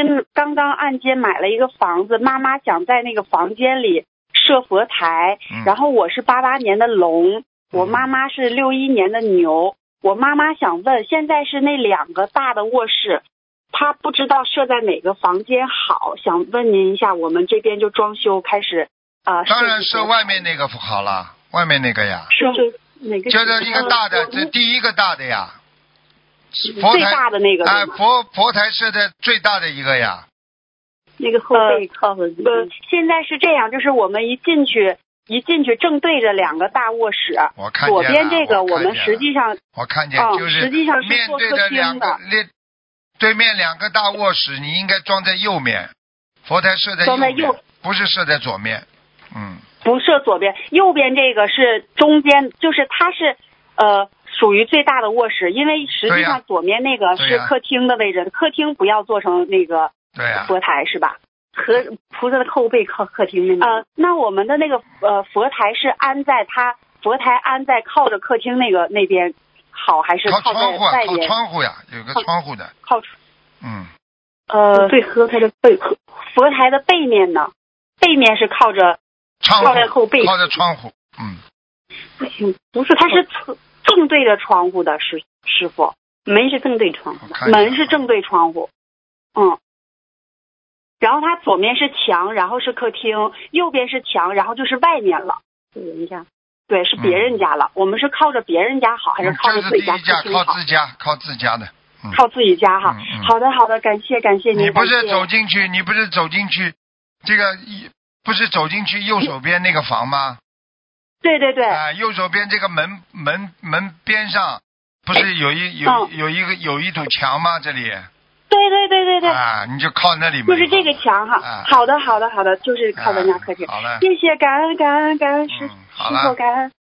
刚刚按揭买了一个房子，妈妈想在那个房间里设佛台，然后我是88年的龙，我妈妈是61年的牛。我妈妈想问，现在是那2个大的卧室，她不知道设在哪个房间好，想问您一下，我们这边就装修开始当然设外面那个好了，外面那个呀， 是哪个？ 就是一个大的，这第一个大的呀， 最大的那个佛台设的最大的一个呀。 那个后背靠着现在是这样，就是我们一进去正对着2个大卧室， 我看见了， 左边这个我们实际上我看见就是实际上是面对着2个对面2个大卧室，你应该装在右面，佛台设在右面，不是设在左面。 不设左边，右边这个是中间，就是它是属于最大的卧室，因为实际上左面那个是客厅的位置，客厅不要做成那个佛台是吧？ 和菩萨的后背靠客厅那我们的那个佛台是佛台安在靠着客厅那边好，还是靠在外边？ 靠窗户呀，有个窗户的。 对，佛台的佛台的背面呢？背面是靠着后背， 靠着窗户。 不行，不是， 它是正对着窗户的，师傅。 门是正对窗户， 门是正对窗户。然后它左面是墙，然后是客厅，右边是墙，然后就是外面了。 是人家。 对，是别人家了。我们是靠着别人家好，还是靠着自己家客厅好？ 靠自家的。 靠自己家哈。好的，感谢您。 你不是走进去，这个不是走进去右手边那个房吗？ 对。 右手边这个门边上不是有一堵墙吗？这里。 对。 你就靠那里面。 就是这个墙哈。好的，就是靠咱家客厅。 好了。 谢谢，感恩师傅，感恩。